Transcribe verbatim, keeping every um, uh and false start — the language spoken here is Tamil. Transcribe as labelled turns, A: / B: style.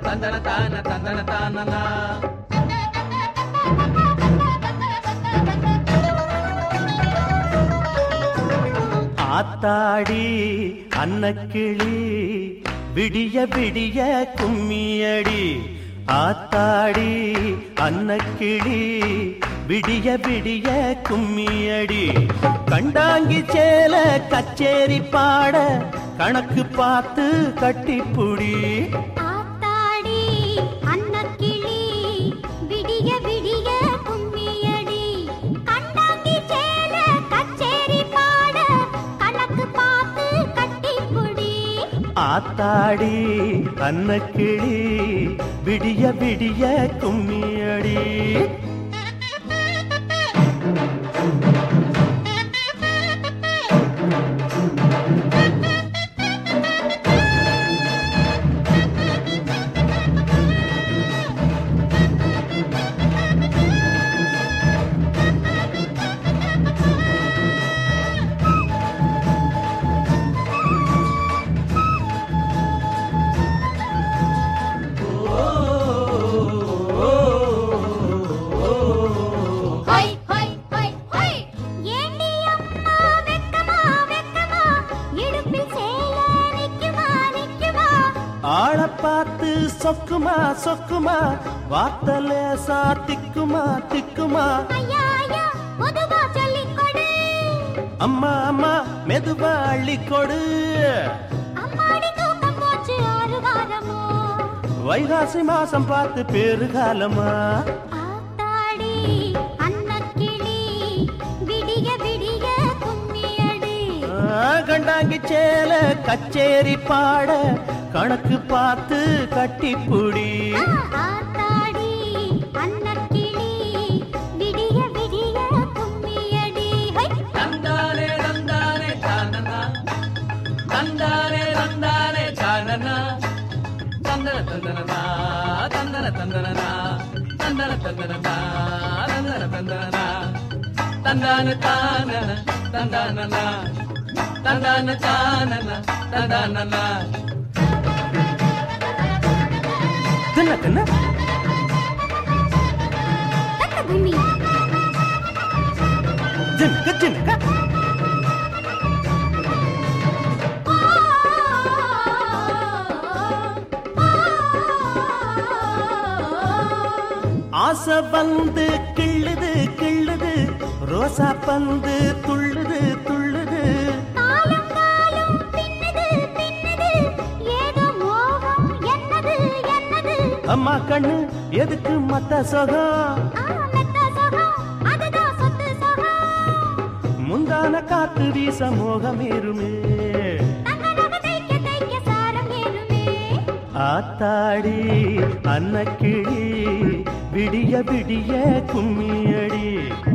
A: தந்தன தான தந்தன தானனா.
B: ஆத்தாடி அன்னக்கிளி விடிய விடிய கும்மியடி. ஆத்தாடி அன்னக்கிளி விடிய விடிய கும்மியடி. கண்டாங்கி சேல கச்சேரி பாட கணக்கு பார்த்து கட்டிப்புடி.
C: ஆத்தாடி அன்னக்கிளி விடிய விடிய கும்மியடி. கண்டாங்கி சேல கச்சேரி பாட கணக்கு பார்த்து கட்டிப்புடி.
B: ஆத்தாடி அன்னக்கிளி விடிய விடிய கும்மியடி. ஆள பார்த்து சொக்குமா சொக்குமா வார்த்தலேசா திக்குமா திக்குமா. அம்மா அம்மா மெதுவா அள்ளி கொடு. வைகாசி மாசம் பார்த்து பேருகாலமா.
C: ஆத்தாடி அன்னக்கிளி விடிய விடிய கும்மியடி.
B: கண்டாங்கி சேல கச்சேரி பாட கணக்கு பார்த்து கட்டிப்புடி.
C: ஆத்தாடி அன்னக்கிளி விடிய விடிய கும்மியடி.
A: தந்தானே தந்தானே தானனா தந்தானே தந்தானே தானனா. தந்தன தந்தனனா தந்தன தந்தனனா தந்தன தந்தனனா தந்தன தந்தனனா. தந்தான தானன தந்தானனா தந்தான தானன தந்தானனா.
B: தின்ன தின்ன
C: பூமி
B: ஜின்க ஜின்க. ஆசை வந்து கிள்ளுது கிள்ளுது ரோசா பந்து துள்ளுது துள்ளுது.
C: காலம் காலம் பின்னது பின்னது ஏதோ மோகம் என்னது என்னது.
B: அம்மா கண்ணு எதுக்கு மத்த சொகம். முந்தான காத்து வீச மோகமேருமே. ஆத்தாடி அன்னக்கிளி விடிய விடிய கும்மியடி.